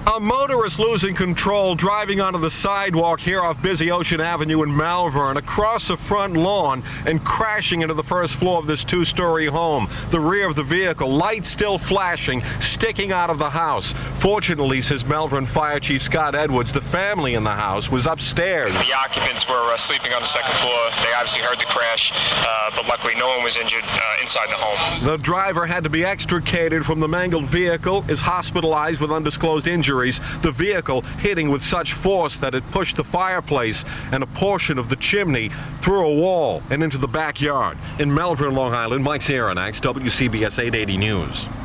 A motorist losing control driving onto the sidewalk here off Busy Ocean Avenue in Malvern, across the front lawn and crashing into the first floor of this two-story home. The rear of the vehicle, lights still flashing, sticking out of the house. Fortunately, says Malvern Fire Chief Scott Edwards, the family in the house was upstairs. The occupants were sleeping on the second floor. They obviously heard the crash, but luckily no one was injured inside the home. The driver had to be extricated from the mangled vehicle, is hospitalized with undisclosed injuries. The vehicle hitting with such force that it pushed the fireplace and a portion of the chimney through a wall and into the backyard. In Malvern, Long Island, Mike Saranax, WCBS 880 News.